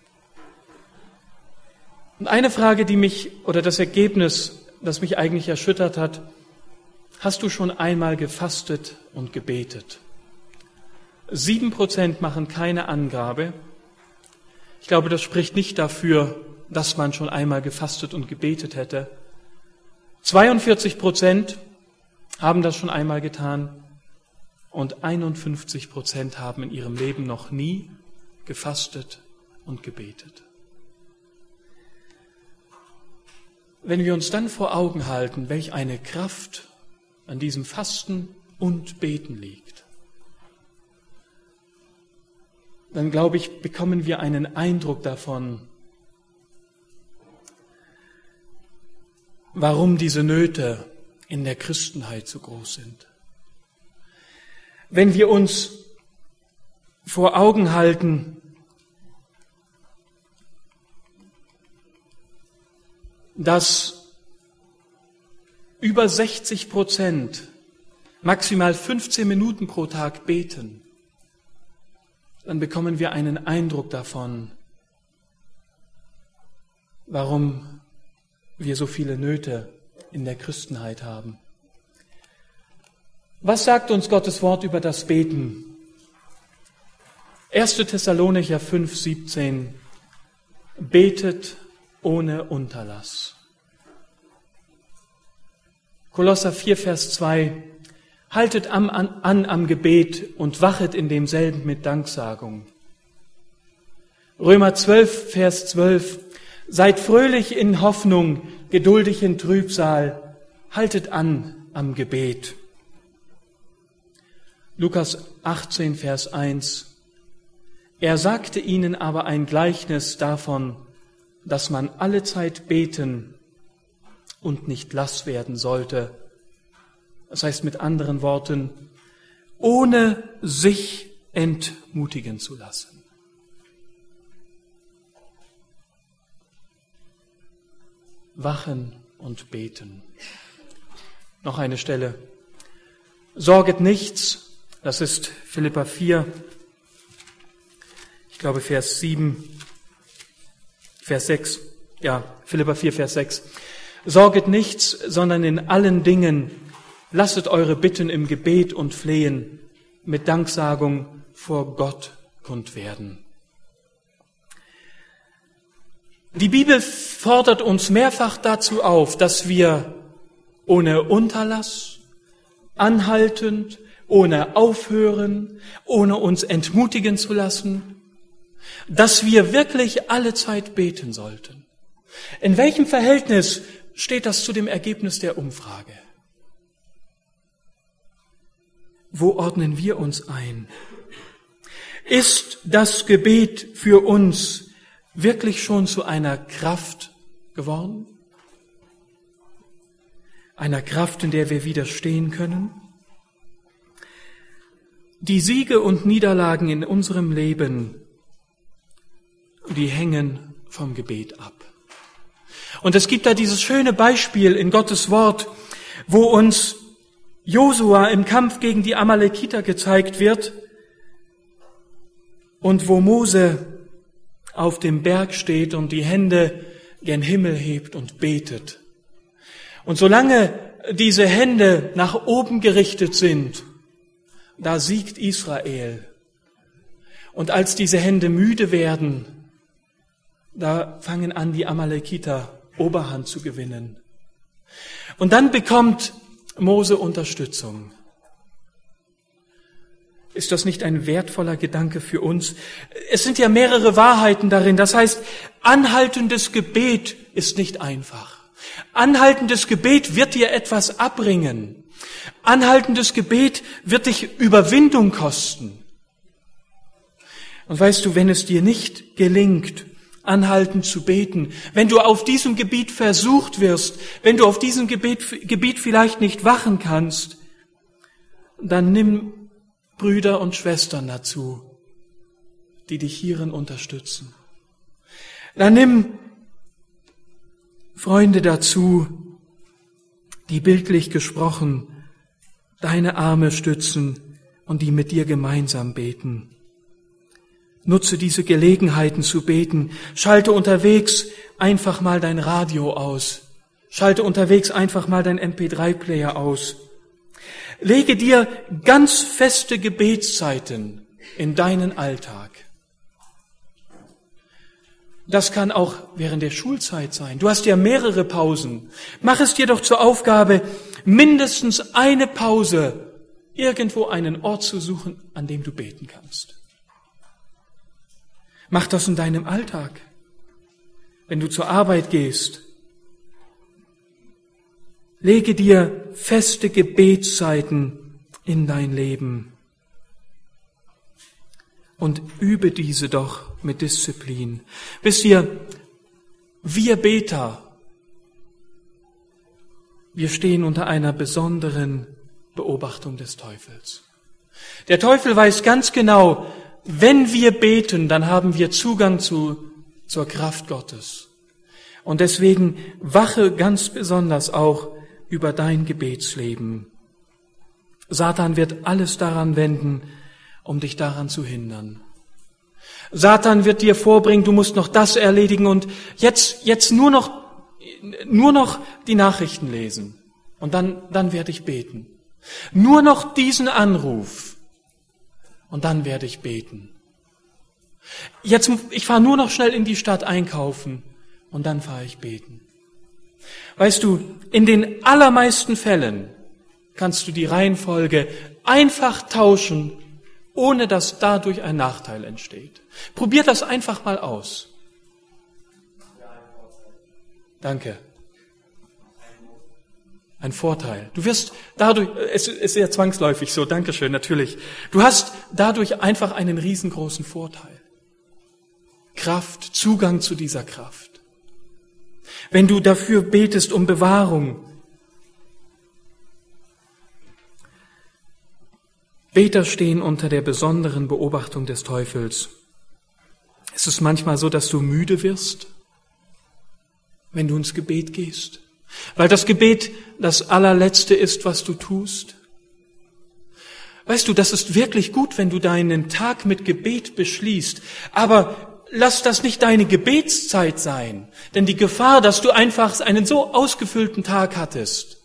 Und eine Frage, die mich, oder das Ergebnis, das mich eigentlich erschüttert hat, hast du schon einmal gefastet und gebetet? Sieben Prozent machen keine Angabe. Ich glaube, das spricht nicht dafür, dass man schon einmal gefastet und gebetet hätte. zweiundvierzig Prozent haben das schon einmal getan und einundfünfzig Prozent haben in ihrem Leben noch nie gefastet und gebetet. Wenn wir uns dann vor Augen halten, welch eine Kraft an diesem Fasten und Beten liegt, dann glaube ich, bekommen wir einen Eindruck davon, warum diese Nöte in der Christenheit so groß sind. Wenn wir uns vor Augen halten, dass über sechzig Prozent maximal fünfzehn Minuten pro Tag beten, dann bekommen wir einen Eindruck davon, warum wir so viele Nöte in der Christenheit haben. Was sagt uns Gottes Wort über das Beten? erster Thessalonicher fünf, siebzehn. Betet ohne Unterlass. Kolosser vier, Vers zwei. Haltet an, an, an am Gebet und wachet in demselben mit Danksagung. Römer zwölf, Vers zwölf. Seid fröhlich in Hoffnung, geduldig in Trübsal, haltet an am Gebet. Lukas achtzehn, Vers eins. Er sagte ihnen aber ein Gleichnis davon, dass man allezeit beten und nicht lass werden sollte. Das heißt mit anderen Worten, ohne sich entmutigen zu lassen. Wachen und beten. Noch eine Stelle. Sorget nichts, das ist Philipper vier, ich glaube Vers sieben, Vers sechs, ja, Philipper vier, Vers sechs. Sorget nichts, sondern in allen Dingen lasset eure Bitten im Gebet und Flehen mit Danksagung vor Gott kund werden. Die Bibel fordert uns mehrfach dazu auf, dass wir ohne Unterlass, anhaltend, ohne Aufhören, ohne uns entmutigen zu lassen, dass wir wirklich alle Zeit beten sollten. In welchem Verhältnis steht das zu dem Ergebnis der Umfrage? Wo ordnen wir uns ein? Ist das Gebet für uns wirklich schon zu einer Kraft geworden? Einer Kraft, in der wir widerstehen können? Die Siege und Niederlagen in unserem Leben, die hängen vom Gebet ab. Und es gibt da dieses schöne Beispiel in Gottes Wort, wo uns Josua im Kampf gegen die Amalekiter gezeigt wird und wo Mose auf dem Berg steht und die Hände gen Himmel hebt und betet. Und solange diese Hände nach oben gerichtet sind, da siegt Israel. Und als diese Hände müde werden, da fangen an, die Amalekiter Oberhand zu gewinnen. Und dann bekommt Mose Unterstützung. Ist das nicht ein wertvoller Gedanke für uns? Es sind ja mehrere Wahrheiten darin. Das heißt, anhaltendes Gebet ist nicht einfach. Anhaltendes Gebet wird dir etwas abbringen. Anhaltendes Gebet wird dich Überwindung kosten. Und weißt du, wenn es dir nicht gelingt, anhaltend zu beten, wenn du auf diesem Gebiet versucht wirst, wenn du auf diesem Gebiet, Gebiet vielleicht nicht wachen kannst, dann nimm Brüder und Schwestern dazu, die dich hierin unterstützen. Dann nimm Freunde dazu, die bildlich gesprochen deine Arme stützen und die mit dir gemeinsam beten. Nutze diese Gelegenheiten zu beten. Schalte unterwegs einfach mal dein Radio aus. Schalte unterwegs einfach mal dein M P drei Player aus. Lege dir ganz feste Gebetszeiten in deinen Alltag. Das kann auch während der Schulzeit sein. Du hast ja mehrere Pausen. Mach es dir doch zur Aufgabe, mindestens eine Pause irgendwo einen Ort zu suchen, an dem du beten kannst. Mach das in deinem Alltag, wenn du zur Arbeit gehst. Lege dir feste Gebetszeiten in dein Leben und übe diese doch mit Disziplin. Wisst ihr, wir Beter, wir stehen unter einer besonderen Beobachtung des Teufels. Der Teufel weiß ganz genau, wenn wir beten, dann haben wir Zugang zu, zur Kraft Gottes. Und deswegen wache ganz besonders auch über dein Gebetsleben. Satan wird alles daran wenden, um dich daran zu hindern. Satan wird dir vorbringen, du musst noch das erledigen und jetzt, jetzt nur noch, nur noch die Nachrichten lesen. Und dann, dann werde ich beten. Nur noch diesen Anruf. Und dann werde ich beten. Jetzt, ich fahre nur noch schnell in die Stadt einkaufen und dann fahre ich beten. Weißt du, in den allermeisten Fällen kannst du die Reihenfolge einfach tauschen, ohne dass dadurch ein Nachteil entsteht. Probier das einfach mal aus. Danke. Ein Vorteil. Du wirst dadurch, es ist sehr zwangsläufig so, Dankeschön, natürlich. Du hast dadurch einfach einen riesengroßen Vorteil. Kraft, Zugang zu dieser Kraft. Wenn du dafür betest um Bewahrung. Beter stehen unter der besonderen Beobachtung des Teufels. Es ist manchmal so, dass du müde wirst, wenn du ins Gebet gehst. Weil das Gebet das allerletzte ist, was du tust. Weißt du, das ist wirklich gut, wenn du deinen Tag mit Gebet beschließt. Aber lass das nicht deine Gebetszeit sein. Denn die Gefahr, dass du einfach einen so ausgefüllten Tag hattest,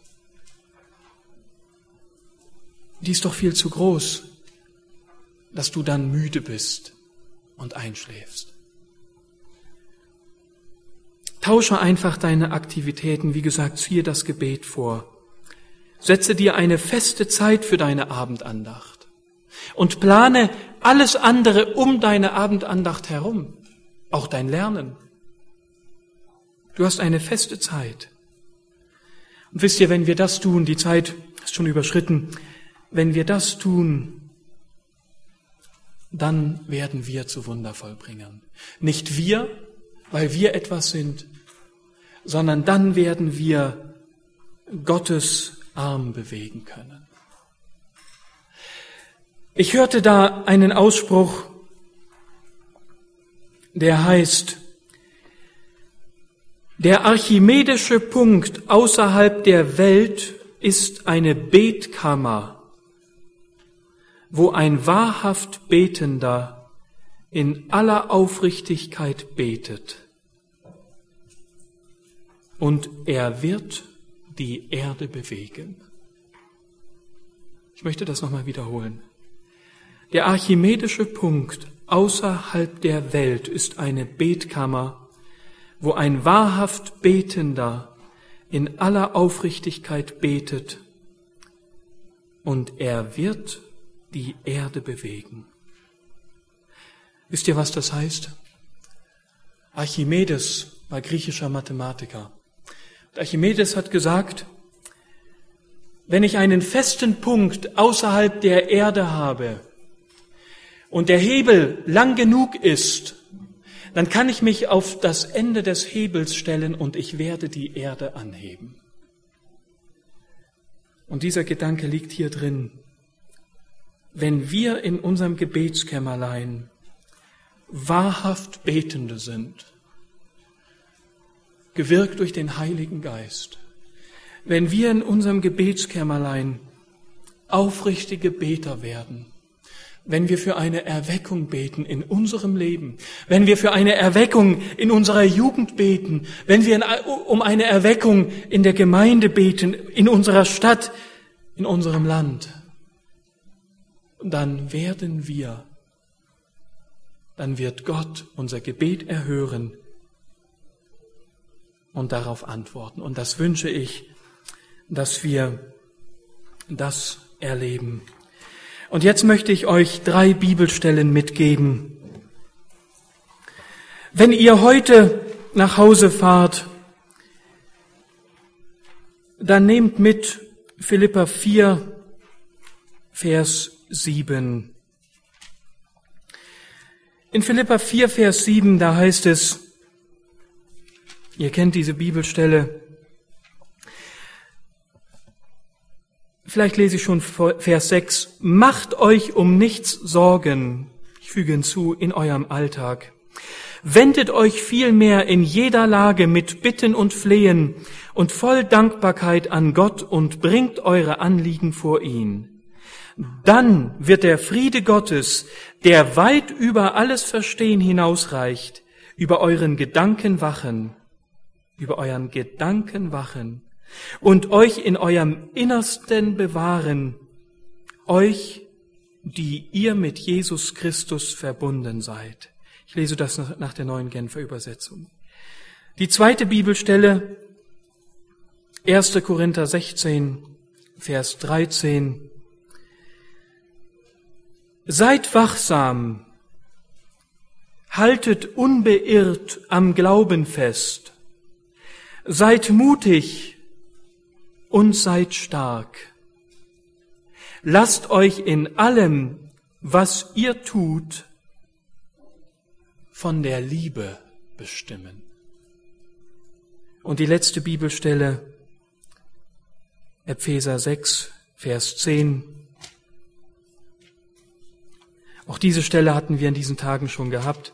die ist doch viel zu groß, dass du dann müde bist und einschläfst. Tausche einfach deine Aktivitäten, wie gesagt, ziehe das Gebet vor. Setze dir eine feste Zeit für deine Abendandacht und plane alles andere um deine Abendandacht herum, auch dein Lernen. Du hast eine feste Zeit. Und wisst ihr, wenn wir das tun, die Zeit ist schon überschritten, wenn wir das tun, dann werden wir zu Wunder vollbringern. Nicht wir, weil wir etwas sind, sondern dann werden wir Gottes Arm bewegen können. Ich hörte da einen Ausspruch, der heißt, der archimedische Punkt außerhalb der Welt ist eine Betkammer, wo ein wahrhaft Betender in aller Aufrichtigkeit betet. Und er wird die Erde bewegen. Ich möchte das nochmal wiederholen. Der archimedische Punkt außerhalb der Welt ist eine Betkammer, wo ein wahrhaft Betender in aller Aufrichtigkeit betet. Und er wird die Erde bewegen. Wisst ihr, was das heißt? Archimedes war griechischer Mathematiker. Und Archimedes hat gesagt, wenn ich einen festen Punkt außerhalb der Erde habe und der Hebel lang genug ist, dann kann ich mich auf das Ende des Hebels stellen und ich werde die Erde anheben. Und dieser Gedanke liegt hier drin. Wenn wir in unserem Gebetskämmerlein wahrhaft Betende sind, gewirkt durch den Heiligen Geist, wenn wir in unserem Gebetskämmerlein aufrichtige Beter werden, wenn wir für eine Erweckung beten in unserem Leben, wenn wir für eine Erweckung in unserer Jugend beten, wenn wir um eine Erweckung in der Gemeinde beten, in unserer Stadt, in unserem Land, dann werden wir, dann wird Gott unser Gebet erhören und darauf antworten. Und das wünsche ich, dass wir das erleben. Und jetzt möchte ich euch drei Bibelstellen mitgeben. Wenn ihr heute nach Hause fahrt, dann nehmt mit Philipper vier, Vers sieben. In Philipper vier, Vers sieben, da heißt es, ihr kennt diese Bibelstelle, vielleicht lese ich schon Vers sechs, macht euch um nichts Sorgen, ich füge hinzu, in eurem Alltag. Wendet euch vielmehr in jeder Lage mit Bitten und Flehen und voll Dankbarkeit an Gott und bringt eure Anliegen vor ihn. Dann wird der Friede Gottes, der weit über alles Verstehen hinausreicht, über euren Gedanken wachen, über euren Gedanken wachen und euch in eurem Innersten bewahren, euch, die ihr mit Jesus Christus verbunden seid. Ich lese das nach der neuen Genfer Übersetzung. Die zweite Bibelstelle, erster Korinther sechzehn, Vers dreizehn. Seid wachsam, haltet unbeirrt am Glauben fest. Seid mutig und seid stark. Lasst euch in allem, was ihr tut, von der Liebe bestimmen. Und die letzte Bibelstelle, Epheser sechs, Vers zehn. Auch diese Stelle hatten wir in diesen Tagen schon gehabt.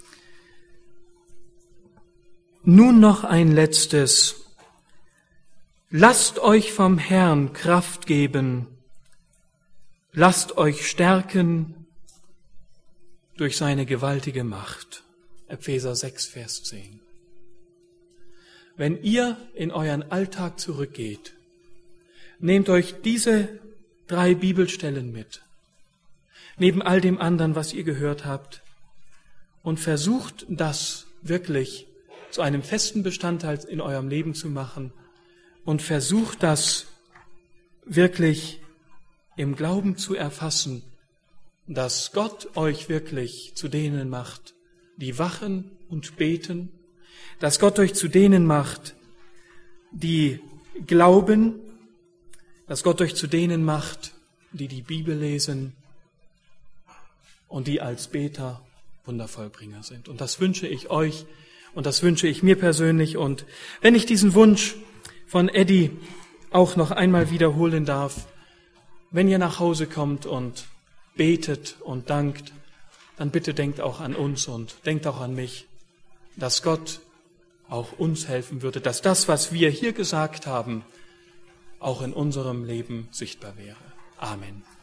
Nun noch ein letztes. Lasst euch vom Herrn Kraft geben. Lasst euch stärken durch seine gewaltige Macht. Epheser sechs, Vers zehn. Wenn ihr in euren Alltag zurückgeht, nehmt euch diese drei Bibelstellen mit, neben all dem anderen, was ihr gehört habt, und versucht das wirklich zu einem festen Bestandteil in eurem Leben zu machen und versucht das wirklich im Glauben zu erfassen, dass Gott euch wirklich zu denen macht, die wachen und beten, dass Gott euch zu denen macht, die glauben, dass Gott euch zu denen macht, die die Bibel lesen und die als Beter Wundervollbringer sind. Und das wünsche ich euch und das wünsche ich mir persönlich. Und wenn ich diesen Wunsch von Eddie auch noch einmal wiederholen darf, wenn ihr nach Hause kommt und betet und dankt, dann bitte denkt auch an uns und denkt auch an mich, dass Gott auch uns helfen würde, dass das, was wir hier gesagt haben, auch in unserem Leben sichtbar wäre. Amen.